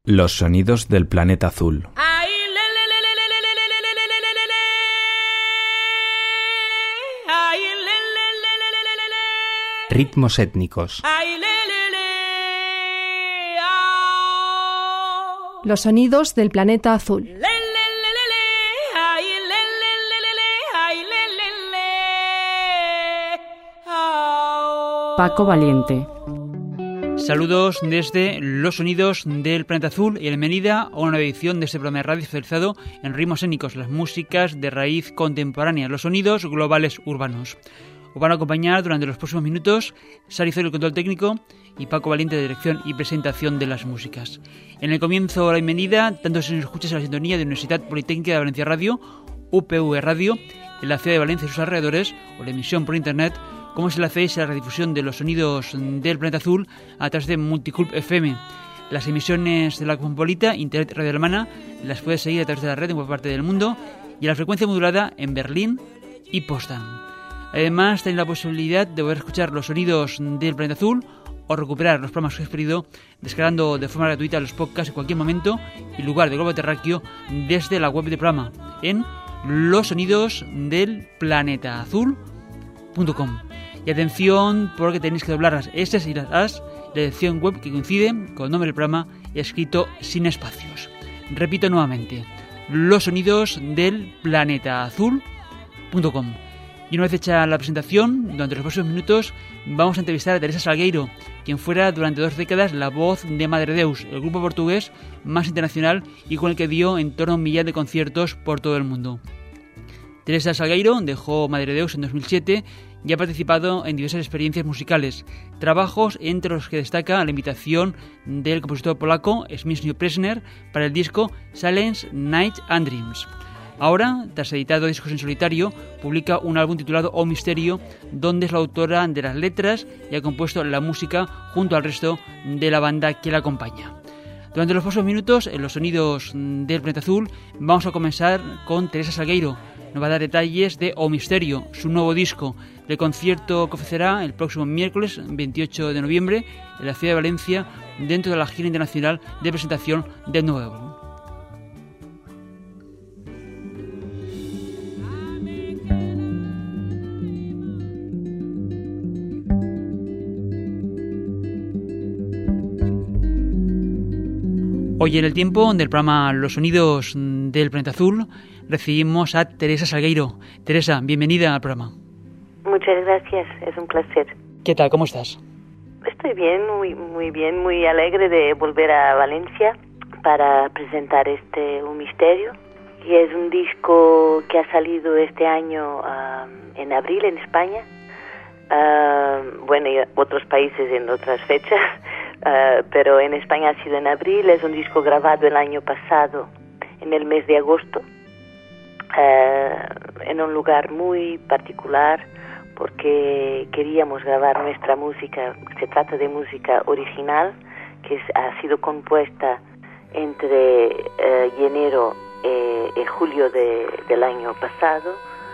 Los sonidos del planeta azul. Ritmos étnicos. Los sonidos del planeta azul. Paco Valiente. Saludos desde Los Sonidos del Planeta Azul y bienvenida a una nueva edición de este programa de radio especializado en ritmos étnicos, las músicas de raíz contemporánea, los sonidos globales urbanos. Os van a acompañar durante los próximos minutos Sari Zorio, el control técnico, y Paco Valiente, de dirección y presentación de las músicas. En el comienzo, la bienvenida, tanto si nos escuchas en la sintonía de Universidad Politécnica de Valencia Radio, UPV Radio, en la ciudad de Valencia y sus alrededores, o la emisión por internet, como si la hacéis a la redifusión de los sonidos del Planeta Azul a través de Multiclub FM. Las emisiones de la Cosmopolita, Internet Radio Alemana, las puedes seguir a través de la red en cualquier parte del mundo y a la frecuencia modulada en Berlín y Potsdam. Además, tenéis la posibilidad de poder escuchar los sonidos del Planeta Azul o recuperar los programas que habéis perdido descargando de forma gratuita los podcasts en cualquier momento y lugar del globo terráqueo desde la web del programa en losonidosdelplanetaazul.com. Y atención, porque tenéis que doblar las S y las As, la dirección web que coincide con el nombre del programa escrito sin espacios. Repito nuevamente, losonidosdelplanetaazul.com. Y una vez hecha la presentación, durante los próximos minutos vamos a entrevistar a Teresa Salgueiro, quien fuera durante 2 décadas la voz de Madre Deus, el grupo portugués más internacional y con el que dio en torno a 1 millar de conciertos por todo el mundo. Teresa Salgueiro dejó Madre Deus en 2007 y ha participado en diversas experiencias musicales, trabajos entre los que destaca la invitación del compositor polaco Zbigniew Presner para el disco Silence, Night and Dreams. Ahora, tras editar 2 discos en solitario, publica un álbum titulado O Misterio, donde es la autora de las letras y ha compuesto la música junto al resto de la banda que la acompaña. Durante los próximos minutos, en los sonidos del Planeta Azul, vamos a comenzar con Teresa Salgueiro. Nos va a dar detalles de O Misterio, su nuevo disco, del concierto que ofrecerá el próximo miércoles 28 de noviembre en la ciudad de Valencia, dentro de la gira internacional de presentación del nuevo álbum. Hoy en el tiempo del programa Los Sonidos del Planeta Azul recibimos a Teresa Salgueiro. Teresa, bienvenida al programa. Muchas gracias, es un placer. ¿Qué tal? ¿Cómo estás? Estoy bien, muy bien, muy alegre de volver a Valencia para presentar Un Misterio, que es un disco que ha salido este año en abril en España, y otros países en otras fechas. Pero en España ha sido en abril. Es un disco grabado el año pasado, en el mes de agosto, en un lugar muy particular, porque queríamos grabar nuestra música. Se trata de música original, que ha sido compuesta entre enero y julio del año pasado.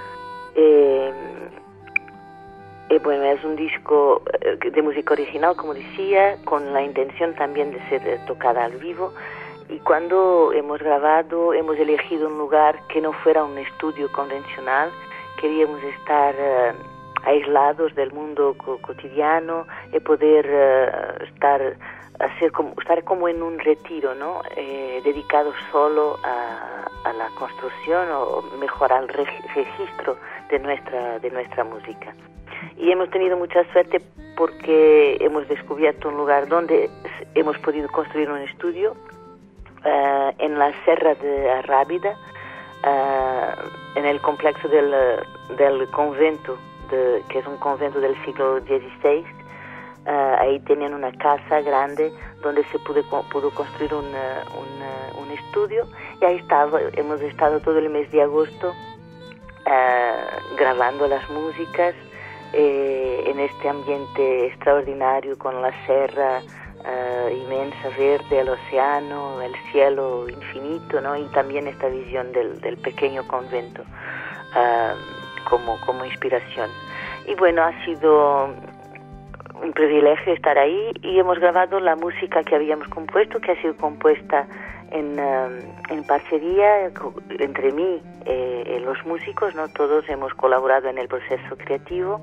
Es un disco de música original, como decía, con la intención también de ser tocada al vivo. Y cuando hemos grabado, hemos elegido un lugar que no fuera un estudio convencional. Queríamos estar aislados del mundo cotidiano y poder estar como en un retiro, ¿no? Dedicado solo a la construcción o mejor al registro de nuestra música. Y hemos tenido mucha suerte porque hemos descubierto un lugar donde hemos podido construir un estudio en la Serra de Arrábida, en el complejo del convento, que es un convento del siglo XVI. Ahí tenían una casa grande donde se pudo construir un estudio, y ahí hemos estado todo el mes de agosto grabando las músicas en este ambiente extraordinario, con la serra inmensa, verde, el océano, el cielo infinito, ¿no? Y también esta visión del pequeño convento como inspiración. Y bueno, ha sido un privilegio estar ahí, y hemos grabado la música que habíamos compuesto, que ha sido compuesta en parcería entre mí y los músicos, ¿no? Todos hemos colaborado en el proceso creativo.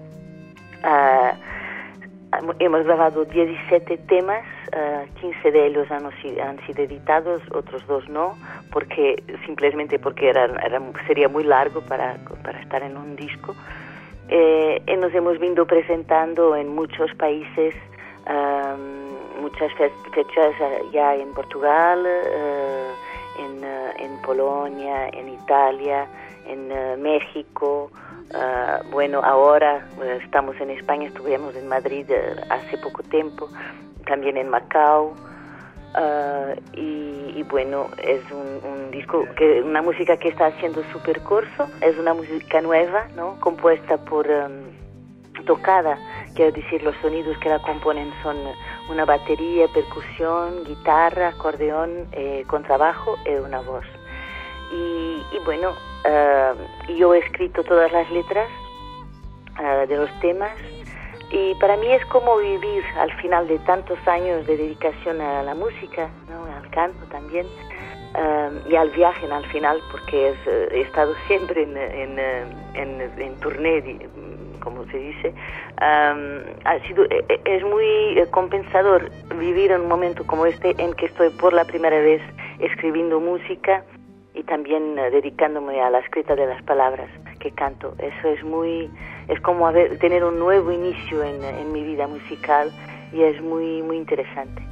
Hemos grabado 17 temas, 15 de ellos han sido editados, otros 2 no, simplemente porque sería muy largo para estar en un disco. Y nos hemos venido presentando en muchos países, muchas fechas ya en Portugal, en Polonia, en Italia, en México. Ahora estamos en España, estuvimos en Madrid hace poco tiempo, también en Macao. Y bueno, es un disco, una música que está haciendo súper corso, es una música nueva, ¿no? Compuesta tocada, quiero decir, los sonidos que la componen son una batería, percusión, guitarra, acordeón, contrabajo y una voz. Y bueno, yo he escrito todas las letras de los temas, y para mí es como vivir al final de tantos años de dedicación a la música, ¿no? Al canto también, y al viaje al final, porque he estado siempre en turné, como se dice. Es muy compensador vivir en un momento como este, en que estoy por la primera vez escribiendo música y también dedicándome a la escrita de las palabras que canto. Eso es como tener un nuevo inicio en mi vida musical, y es muy, muy interesante.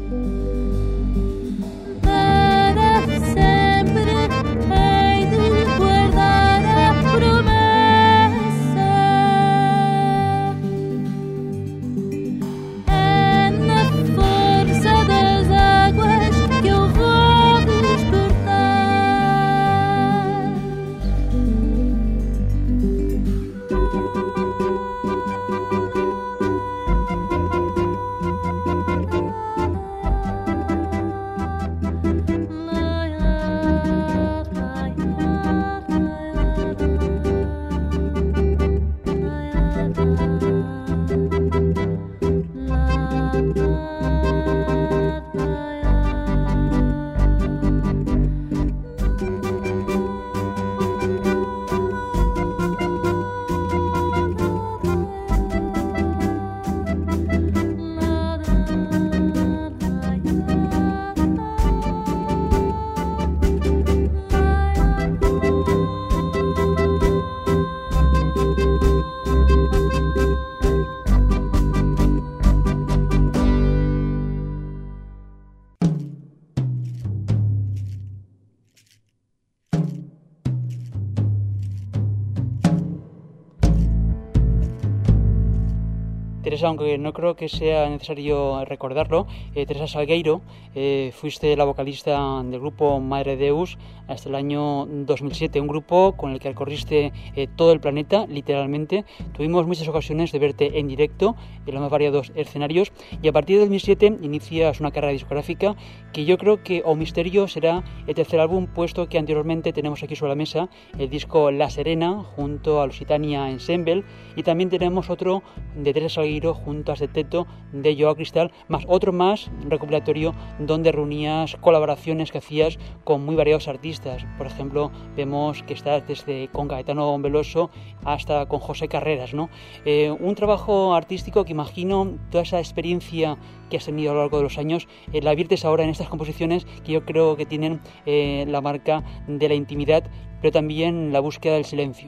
Teresa, aunque no creo que sea necesario recordarlo, Teresa Salgueiro, fuiste la vocalista del grupo Madre Deus hasta el año 2007, un grupo con el que recorriste todo el planeta, literalmente. Tuvimos muchas ocasiones de verte en directo en los más variados escenarios, y a partir de 2007 inicias una carrera discográfica que yo creo que O Misterio será el tercer álbum, puesto que anteriormente tenemos aquí sobre la mesa el disco La Serena junto a Lusitania Ensemble, y también tenemos otro de Teresa Salgueiro junto a Seteto de Joao Cristal, más otro más recopilatorio donde reunías colaboraciones que hacías con muy variados artistas. Por ejemplo, vemos que estás desde con Gaetano Veloso hasta con José Carreras, ¿no? Un trabajo artístico que imagino toda esa experiencia que has tenido a lo largo de los años la viertes ahora en estas composiciones que yo creo que tienen la marca de la intimidad, pero también la búsqueda del silencio.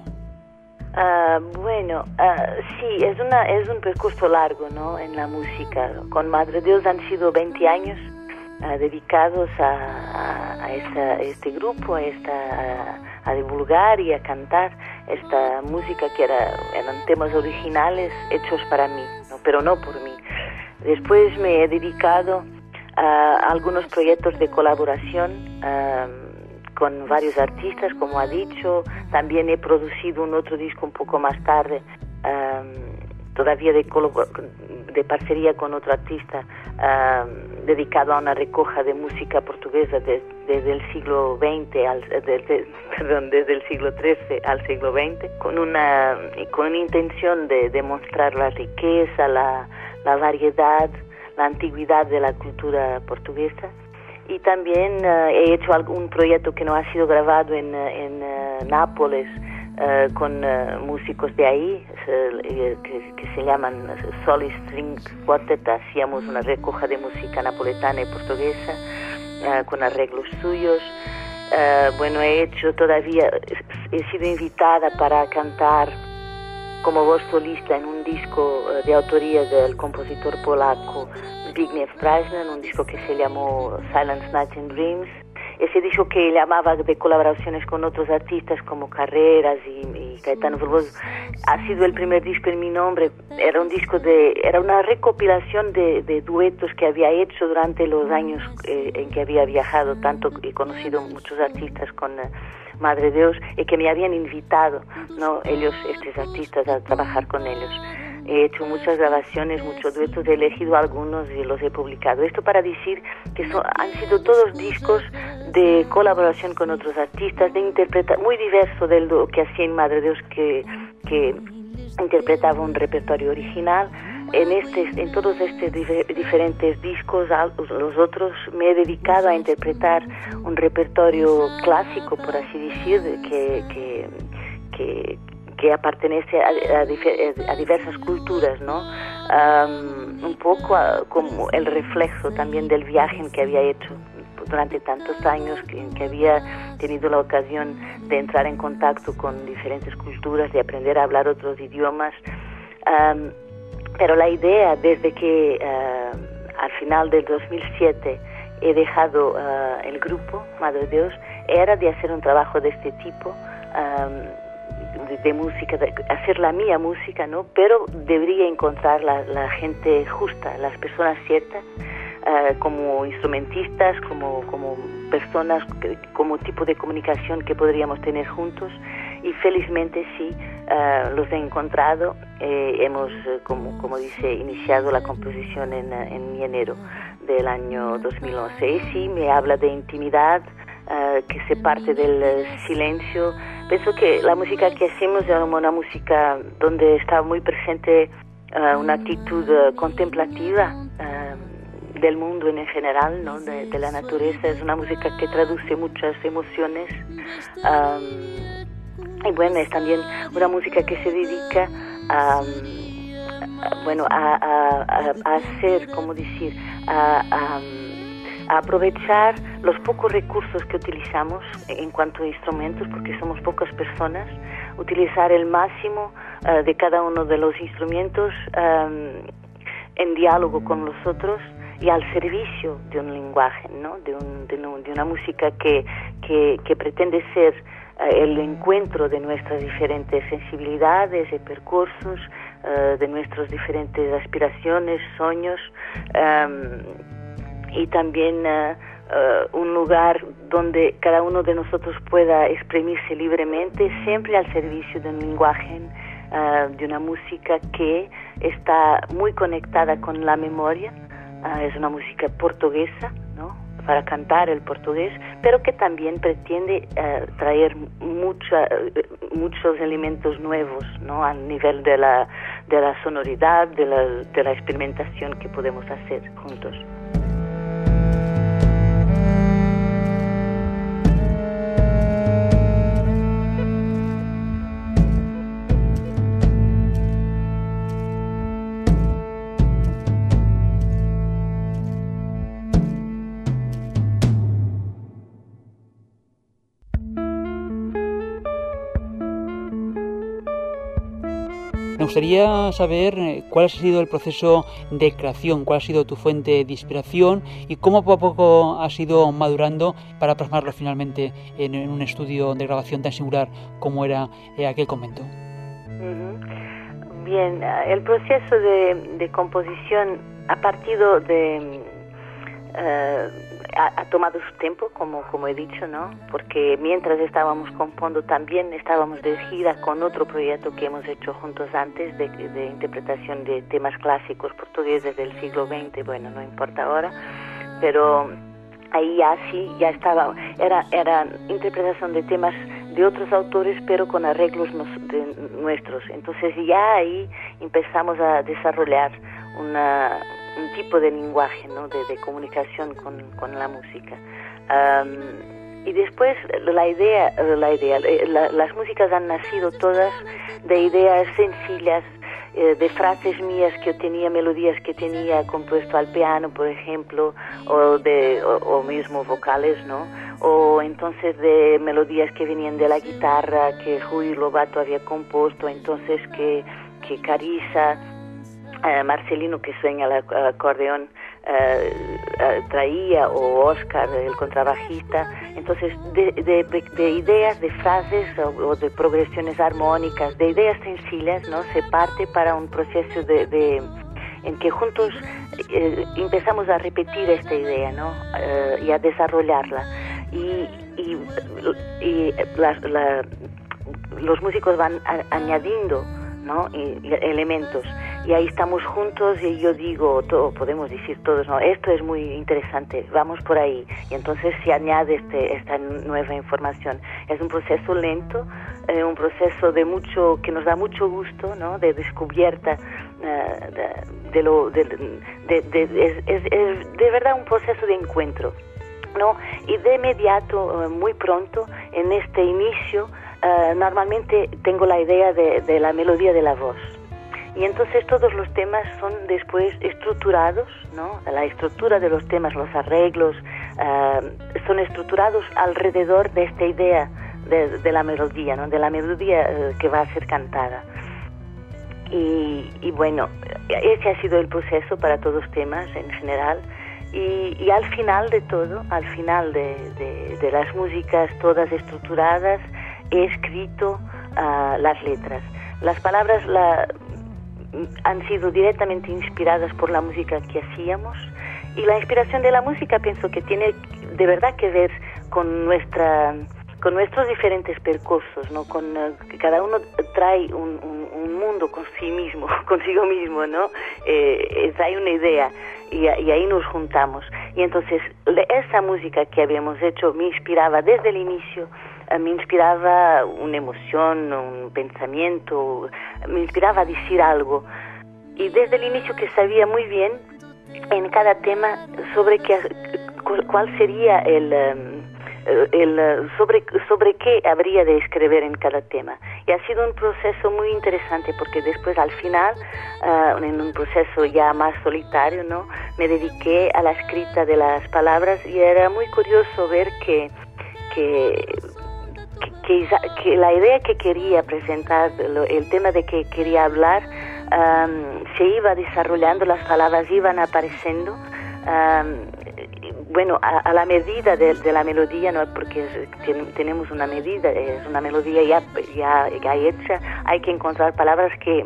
Sí, es un percurso largo, ¿no? En la música. Con Madre Deus han sido 20 años dedicados a este grupo, a divulgar y a cantar esta música que eran temas originales hechos para mí, ¿no? Pero no por mí. Después me he dedicado a algunos proyectos de colaboración con varios artistas, como ha dicho. También he producido un otro disco un poco más tarde, todavía de parcería con otro artista, dedicado a una recoja de música portuguesa desde el siglo XX desde el siglo XIII al siglo XX, con intención de demostrar la riqueza, la la variedad, la antigüedad de la cultura portuguesa. Y también he hecho un proyecto que no ha sido grabado en Nápoles, con músicos de ahí, que se llaman Solid String Quartet. Hacíamos una recoja de música napoletana y portuguesa, con arreglos suyos. He sido invitada para cantar como voz solista en un disco de autoría del compositor polaco Zbigniew Preisner, un disco que se llamó Silent Night and Dreams. Ese disco que llamaba de colaboraciones con otros artistas como Carreras y Caetano Veloso, ha sido el primer disco en mi nombre. Era una recopilación de duetos que había hecho durante los años en que había viajado tanto y conocido muchos artistas con Madre Deus, y que me habían invitado, ¿no? Estos artistas, a trabajar con ellos. He hecho muchas grabaciones, muchos duetos, he elegido algunos y los he publicado. Esto para decir que han sido todos discos de colaboración con otros artistas, de interpretar, muy diverso de lo que hacía en Madre Deus, que interpretaba un repertorio original. En todos estos diferentes discos, los otros, me he dedicado a interpretar un repertorio clásico, por así decir, que pertenece a diversas culturas, ¿no? Un poco como el reflejo también del viaje que había hecho durante tantos años, que había tenido la ocasión de entrar en contacto con diferentes culturas, de aprender a hablar otros idiomas. Pero la idea, desde que al final del 2007 he dejado el grupo Madre Deus, era de hacer un trabajo de este tipo, de música, de hacer la mía música, ¿no? Pero debería encontrar la gente justa, las personas ciertas, como instrumentistas, como personas, como tipo de comunicación que podríamos tener juntos, y felizmente sí, los he encontrado. Hemos, como dice, iniciado la composición en enero del año 2011, y sí, me habla de intimidad, que se parte del silencio. Pienso que la música que hacemos es una música donde está muy presente una actitud contemplativa del mundo en general, ¿no? De la naturaleza. Es una música que traduce muchas emociones, y bueno, es también una música que se dedica a hacer, ¿cómo decir?, a aprovechar los pocos recursos que utilizamos en cuanto a instrumentos, porque somos pocas personas, utilizar el máximo de cada uno de los instrumentos en diálogo con los otros y al servicio de un lenguaje, ¿no? de una música que pretende ser el encuentro de nuestras diferentes sensibilidades y percursos, de nuestras diferentes aspiraciones, sueños, y también un lugar donde cada uno de nosotros pueda exprimirse libremente, siempre al servicio de un lenguaje, de una música que está muy conectada con la memoria. Es una música portuguesa, ¿no?, para cantar el portugués, pero que también pretende traer muchos elementos nuevos, ¿no?, al nivel de la sonoridad, de la experimentación que podemos hacer juntos. Me gustaría saber cuál ha sido el proceso de creación, cuál ha sido tu fuente de inspiración y cómo poco a poco has ido madurando para plasmarlo finalmente en un estudio de grabación tan singular como era aquel convento. Bien, el proceso de composición ha partido ha tomado su tiempo, como he dicho, ¿no? Porque mientras estábamos componiendo también estábamos de gira con otro proyecto que hemos hecho juntos antes de interpretación de temas clásicos portugueses del siglo XX, bueno, no importa ahora, pero ahí ya estaba, era interpretación de temas de otros autores, pero con arreglos nuestros. Entonces ya ahí empezamos a desarrollar un tipo de lenguaje, ¿no? de comunicación con la música. Y después las músicas han nacido todas de ideas sencillas, de frases mías que yo tenía, melodías que tenía compuesto al piano, por ejemplo, o mismo vocales, ¿no? O entonces de melodías que venían de la guitarra, que Rui Lobato había compuesto, entonces que Carissa, Marcelino, que sueña el acordeón, traía, o Oscar, el contrabajista. Entonces de ideas, de frases o de progresiones armónicas, de ideas sencillas, ¿no? Se parte para un proceso en que juntos empezamos a repetir esta idea, ¿no? Y a desarrollarla, y los músicos van añadiendo, ¿no? Elementos, y ahí estamos juntos, y yo digo, podemos decir todos, no, esto es muy interesante, vamos por ahí, y entonces se añade esta nueva información. Es un proceso lento, un proceso que nos da mucho gusto, ¿no? De descubierta, es de verdad un proceso de encuentro, ¿no? Y de inmediato, muy pronto, en este inicio, normalmente tengo la idea de la melodía de la voz. Y entonces todos los temas son después estructurados, ¿no? La estructura de los temas, los arreglos, son estructurados alrededor de esta idea de la melodía, ¿no? De la melodía que va a ser cantada. Y bueno, ese ha sido el proceso para todos los temas en general. Y al final de todo, al final de las músicas todas estructuradas, he escrito las letras. Las palabras han sido directamente inspiradas por la música que hacíamos, y la inspiración de la música pienso que tiene de verdad que ver con nuestros diferentes percursos, ¿no? Que cada uno trae un mundo consigo mismo, ¿no? Trae una idea, y ahí nos juntamos. Y entonces esa música que habíamos hecho me inspiraba desde el inicio, me inspiraba una emoción, un pensamiento, me inspiraba a decir algo. Y desde el inicio que sabía muy bien en cada tema sobre cuál sería sobre qué habría de escribir en cada tema. Y ha sido un proceso muy interesante, porque después al final, en un proceso ya más solitario, ¿no? Me dediqué a la escrita de las palabras, y era muy curioso ver que la idea que quería presentar, el tema de que quería hablar, se iba desarrollando, las palabras iban apareciendo, bueno, a la medida de la melodía, ¿no? Porque tenemos una medida, es una melodía ya hecha, hay que encontrar palabras que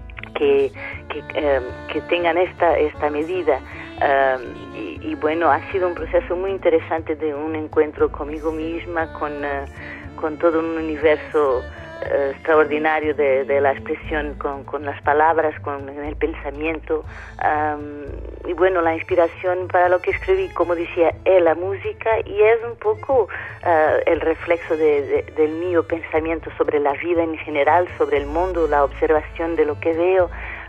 tengan esta medida. Y bueno, ha sido un proceso muy interesante de un encuentro conmigo misma, con todo un universo extraordinario de la expresión con las palabras, con el pensamiento. Y bueno, la inspiración para lo que escribí, como decía, es la música, y es un poco el reflejo del mío pensamiento sobre la vida en general, sobre el mundo, la observación de lo que veo,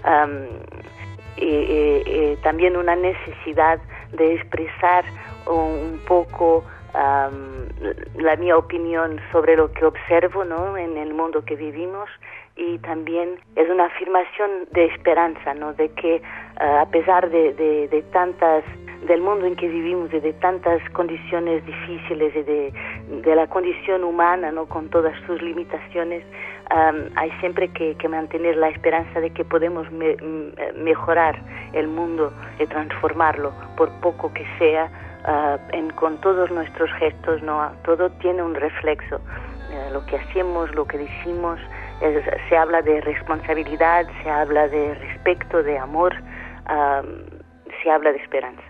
y también una necesidad de expresar un poco la mi opinión sobre lo que observo, ¿no? En el mundo que vivimos, y también es una afirmación de esperanza, ¿no? De que a pesar de tantas, del mundo en que vivimos y de tantas condiciones difíciles y de la condición humana, ¿no? Con todas sus limitaciones, hay siempre que mantener la esperanza de que podemos mejorar el mundo y transformarlo, por poco que sea. Con todos nuestros gestos, ¿no? Todo tiene un reflejo. Lo que hacemos, lo que decimos, se habla de responsabilidad, se habla de respeto, de amor, se habla de esperanza.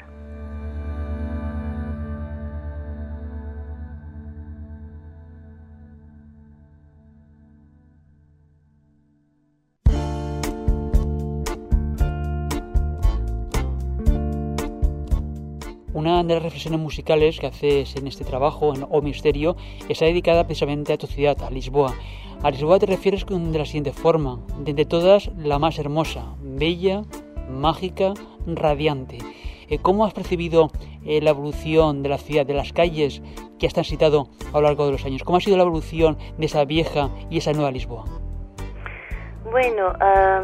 Una de las reflexiones musicales que haces en este trabajo, en O Misterio, está dedicada precisamente a tu ciudad, a Lisboa. A Lisboa te refieres de la siguiente forma: de entre todas, la más hermosa, bella, mágica, radiante. ¿Cómo has percibido la evolución de la ciudad, de las calles que has transitado a lo largo de los años? ¿Cómo ha sido la evolución de esa vieja y esa nueva Lisboa? Bueno,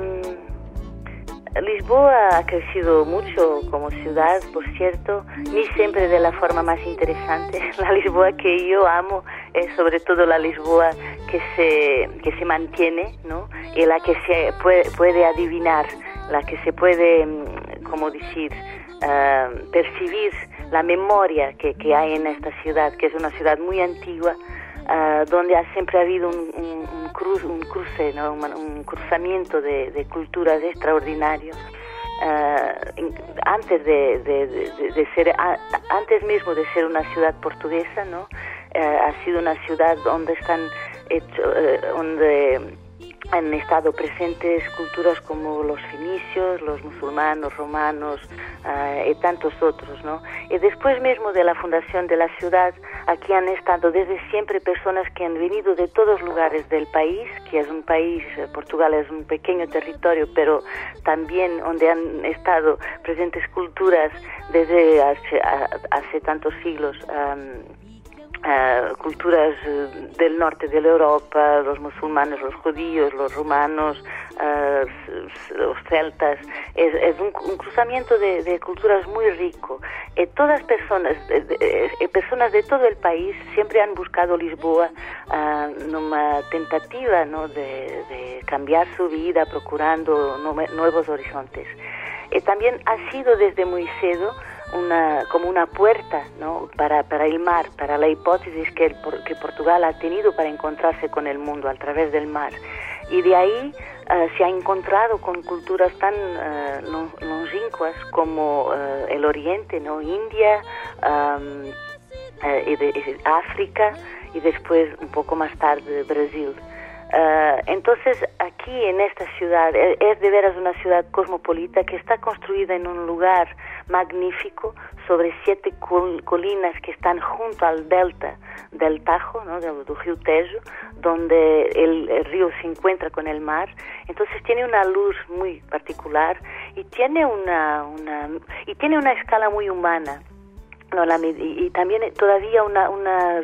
Lisboa ha crecido mucho como ciudad, por cierto, ni siempre de la forma más interesante. La Lisboa que yo amo es sobre todo la Lisboa que se mantiene, ¿no? Y la que se puede adivinar, la que se puede, como decir, percibir la memoria que hay en esta ciudad, que es una ciudad muy antigua, donde siempre ha habido un cruce, ¿no? un cruzamiento de culturas extraordinario. Antes antes mismo de ser una ciudad portuguesa, ¿no? Ha sido una ciudad donde han estado presentes culturas como los fenicios, los musulmanes, romanos y tantos otros, ¿no? Y después mismo de la fundación de la ciudad, aquí han estado desde siempre personas que han venido de todos lugares del país, que es un país, Portugal es un pequeño territorio, pero también donde han estado presentes culturas desde hace tantos siglos, culturas del norte de la Europa, los musulmanes, los judíos, los romanos, los celtas. Es un cruzamiento de culturas muy rico. Todas personas de todo el país siempre han buscado Lisboa numa tentativa, ¿no? de cambiar su vida, procurando nuevos horizontes. También ha sido desde muy cedo como una puerta, ¿no? para el mar, para la hipótesis que Portugal ha tenido para encontrarse con el mundo a través del mar. Y de ahí se ha encontrado con culturas tan longínquas como el Oriente, ¿no? India, África y después un poco más tarde Brasil. Entonces aquí en esta ciudad es de veras una ciudad cosmopolita que está construida en un lugar magnífico sobre 7 colinas que están junto al delta del Tajo, ¿no? del río Tejo, donde el río se encuentra con el mar. Entonces tiene una luz muy particular y tiene una escala muy humana. No, y también todavía una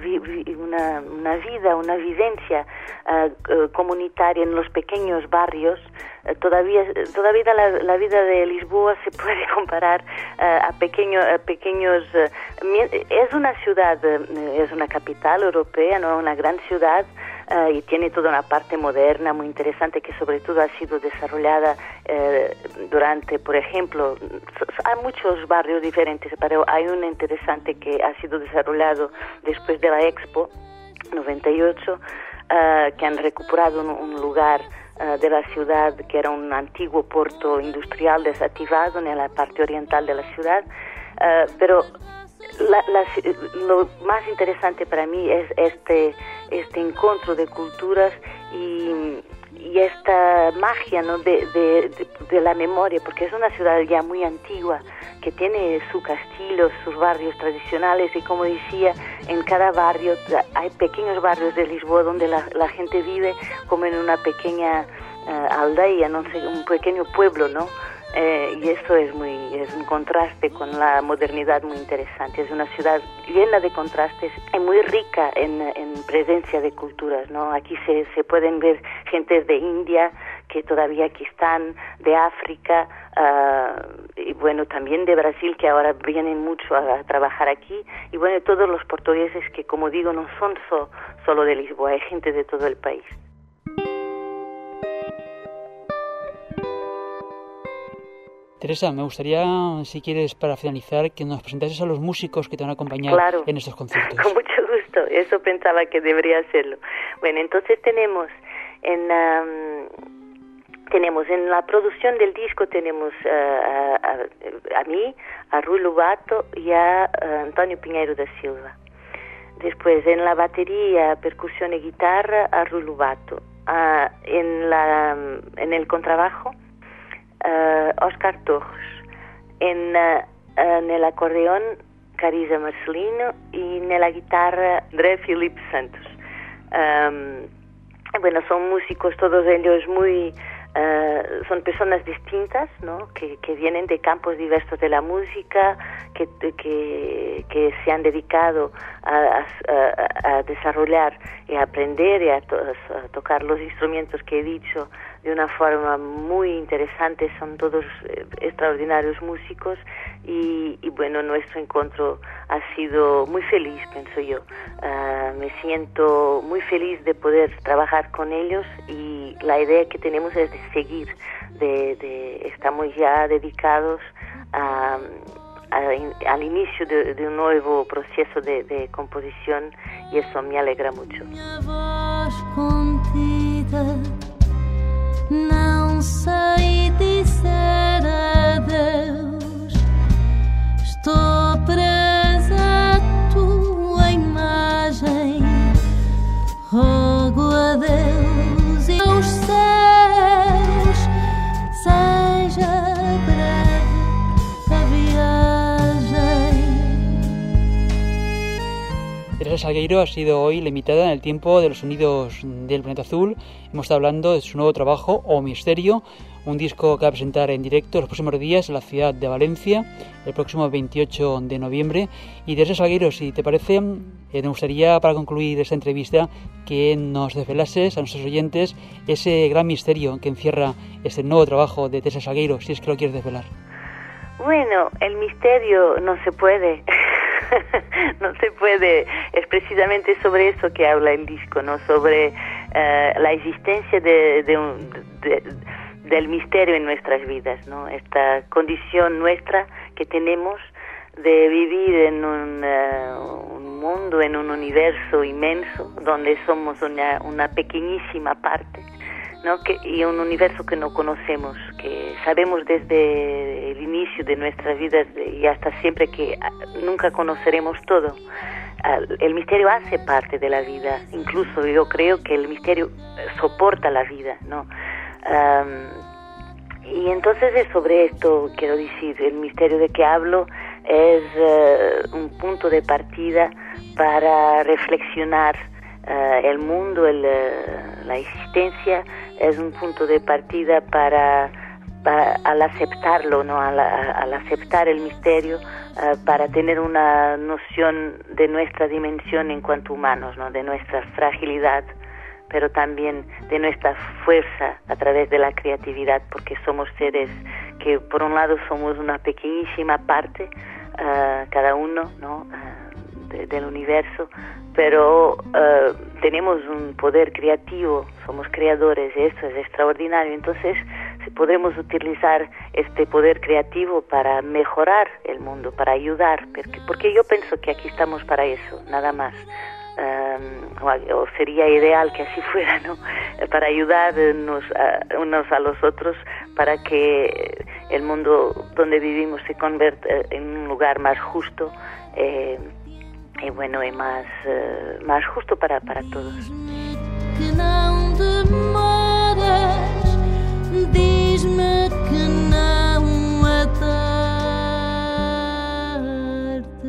vivencia comunitaria en los pequeños barrios. Todavía la vida de Lisboa se puede comparar a pequeños. Es una ciudad, es una capital europea, no, una gran ciudad. Y tiene toda una parte moderna muy interesante que sobre todo ha sido desarrollada durante, por ejemplo, hay muchos barrios diferentes, pero hay un interesante que ha sido desarrollado después de la Expo 98, que han recuperado un lugar de la ciudad que era un antiguo puerto industrial desactivado en la parte oriental de la ciudad, pero lo más interesante para mí es este encuentro de culturas y esta magia, ¿no? de la memoria, porque es una ciudad ya muy antigua que tiene su castillo, sus barrios tradicionales y, como decía, en cada barrio hay pequeños barrios de Lisboa donde la gente vive como en una pequeña aldea, no sé, un pequeño pueblo, ¿no? Y eso es un contraste con la modernidad muy interesante. Es una ciudad llena de contrastes y muy rica en presencia de culturas, ¿no? Aquí se pueden ver gentes de India que todavía aquí están, de África, y bueno, también de Brasil, que ahora vienen mucho a trabajar aquí, y bueno, todos los portugueses que, como digo, no son solo de Lisboa, hay gente de todo el país. Teresa, me gustaría, si quieres, para finalizar, que nos presentases a los músicos que te van a acompañar en estos conciertos. Con mucho gusto, eso pensaba que debería hacerlo. Bueno, entonces tenemos en la producción del disco tenemos a mí, a Rui Lobato y a António Pinheiro da Silva. Después en la batería, percusión y guitarra, a Rui Lobato. En el contrabajo, Oscar Torres. En el acordeón, Carisa Marcelino, y en la guitarra, André Filipe Santos. Bueno, son músicos todos ellos muy son personas distintas, ¿no? que vienen de campos diversos de la música, que se han dedicado a desarrollar y a aprender y a tocar los instrumentos que he dicho de una forma muy interesante. Son todos extraordinarios músicos y bueno, nuestro encuentro ha sido muy feliz, pienso yo. Me siento muy feliz de poder trabajar con ellos y la idea que tenemos es de seguir, estamos ya dedicados al inicio de un nuevo proceso de composición y eso me alegra mucho. Não sei dizer adeus, estou presa à tua imagem, rogo a Deus e aos céus, seja breve a viagem. Teresa Salgueiro ha sido hoy la invitada en el tiempo de los sonidos del planeta azul. Hemos estado hablando de su nuevo trabajo, O Misterio, un disco que va a presentar en directo los próximos días en la ciudad de Valencia, el próximo 28 de noviembre. Y Teresa Salgueiro, si te parece, me gustaría para concluir esta entrevista que nos desvelases a nuestros oyentes ese gran misterio que encierra este nuevo trabajo de Teresa Salgueiro, si es que lo quieres desvelar. Bueno, el misterio no se puede. No se puede, es precisamente sobre eso que habla el disco, ¿no? Sobre la existencia del misterio en nuestras vidas, ¿no? Esta condición nuestra que tenemos de vivir en un mundo, en un universo inmenso, donde somos una pequeñísima parte, ¿no? Y un universo que no conocemos, que sabemos desde el inicio de nuestras vidas y hasta siempre que nunca conoceremos todo. El misterio hace parte de la vida, incluso yo creo que el misterio soporta la vida, ¿no? Y entonces es sobre esto quiero decir, el misterio de que hablo es un punto de partida para reflexionar el mundo, la existencia, es un punto de partida para al aceptarlo, ¿no? Al aceptar el misterio, para tener una noción de nuestra dimensión en cuanto humanos, ¿no? De nuestra fragilidad, pero también de nuestra fuerza a través de la creatividad, porque somos seres que por un lado somos una pequeñísima parte, cada uno, ¿no? Del universo, pero tenemos un poder creativo, somos creadores, y eso es extraordinario. Entonces podemos utilizar este poder creativo para mejorar el mundo, para ayudar, porque yo pienso que aquí estamos para eso, nada más. O sería ideal que así fuera, ¿no? Para ayudarnos unos a los otros, para que el mundo donde vivimos se convierta en un lugar más justo, y bueno, y más justo para todos. Que não demoras, diz-me que não é tarde.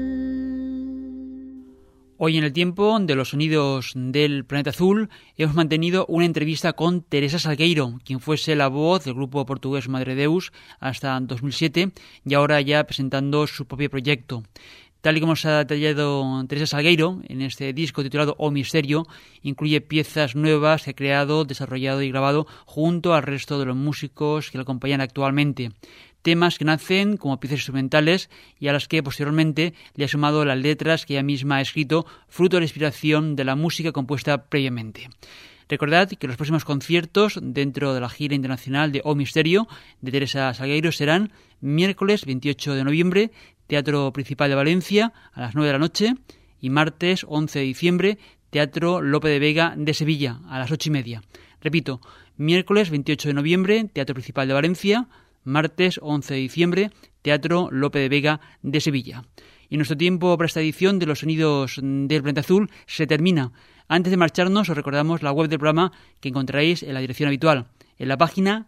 Hoy en el tiempo de los sonidos del planeta azul hemos mantenido una entrevista con Teresa Salgueiro, quien fuese la voz del grupo portugués Madre Deus hasta 2007 y ahora ya presentando su propio proyecto. Tal y como se ha detallado Teresa Salgueiro en este disco titulado O Misterio, incluye piezas nuevas que ha creado, desarrollado y grabado junto al resto de los músicos que la acompañan actualmente. Temas que nacen como piezas instrumentales y a las que posteriormente le ha sumado las letras que ella misma ha escrito, fruto de la inspiración de la música compuesta previamente. Recordad que los próximos conciertos dentro de la gira internacional de O Misterio de Teresa Salgueiro serán miércoles 28 de noviembre, Teatro Principal de Valencia, a las 9 de la noche, y martes 11 de diciembre, Teatro Lope de Vega de Sevilla, a las 8:30. Repito, miércoles 28 de noviembre, Teatro Principal de Valencia, martes 11 de diciembre, Teatro Lope de Vega de Sevilla. Y nuestro tiempo para esta edición de los sonidos del planeta azul se termina. Antes de marcharnos, os recordamos la web del programa que encontraréis en la dirección habitual, en la página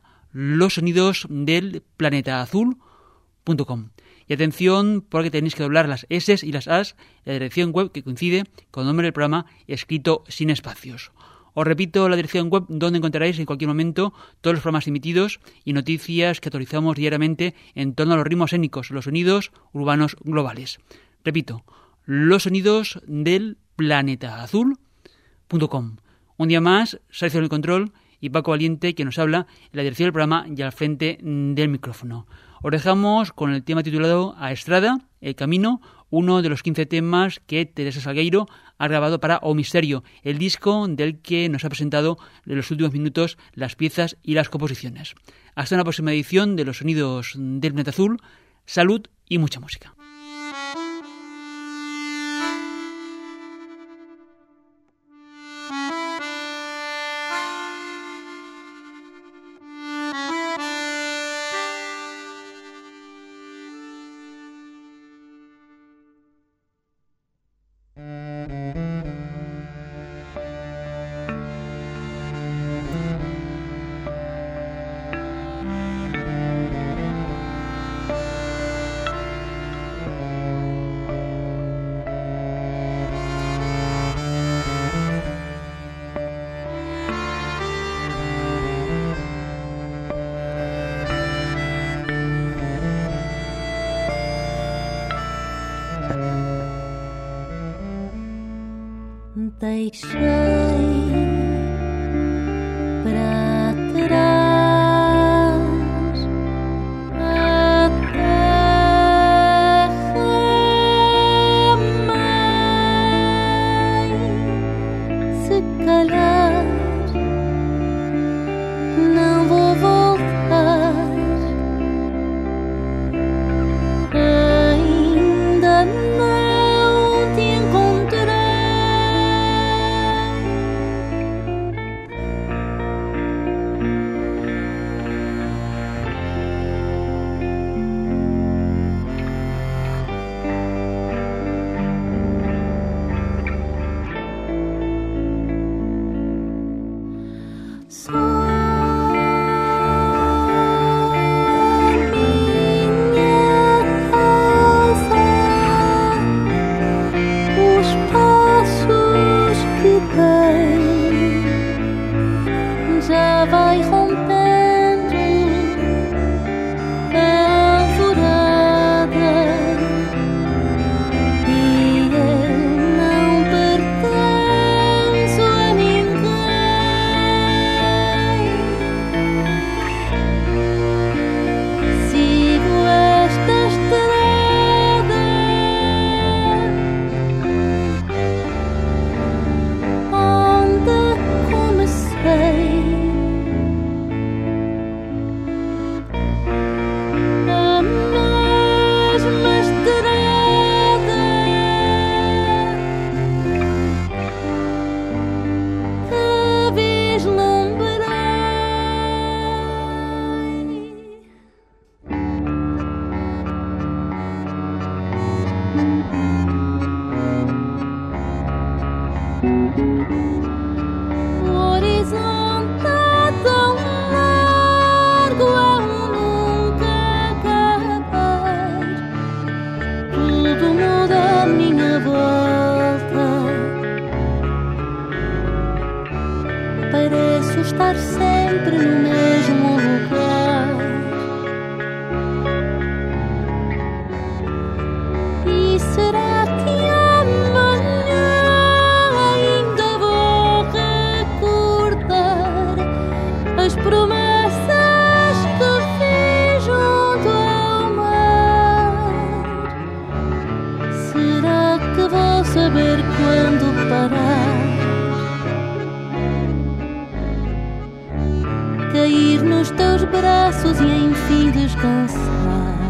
losonidosdelplanetaazul.com. Y atención, porque tenéis que doblar las S y las As en la dirección web que coincide con el nombre del programa escrito sin espacios. Os repito la dirección web donde encontraréis en cualquier momento todos los programas emitidos y noticias que actualizamos diariamente en torno a los ritmos étnicos, los sonidos urbanos globales. Repito, los sonidos del planeta azul.com. Un día más, Sergio en el control y Paco Valiente, que nos habla en la dirección del programa y al frente del micrófono. Os dejamos con el tema titulado A Estrada, El Camino, uno de los 15 temas que Teresa Salgueiro ha grabado para O Misterio, el disco del que nos ha presentado en los últimos minutos las piezas y las composiciones. Hasta una próxima edición de Los Sonidos del Planeta Azul. Salud y mucha música. Deixei para trás a terra-mãe, se calhar não vou voltar, ainda não te encontrei. Já vai rompendo a alvorada e eu não pertenço a ninguém. Sigo esta estrada onde comecei. O horizonte é tão largo, é nunca acabar. Tudo muda à minha volta. Pareço estar sempre no mesmo lugar. E será que amanhã ainda vou recordar as promessas que fiz junto ao mar? Será que vou saber quando parar? Cair nos teus braços e enfim descansar.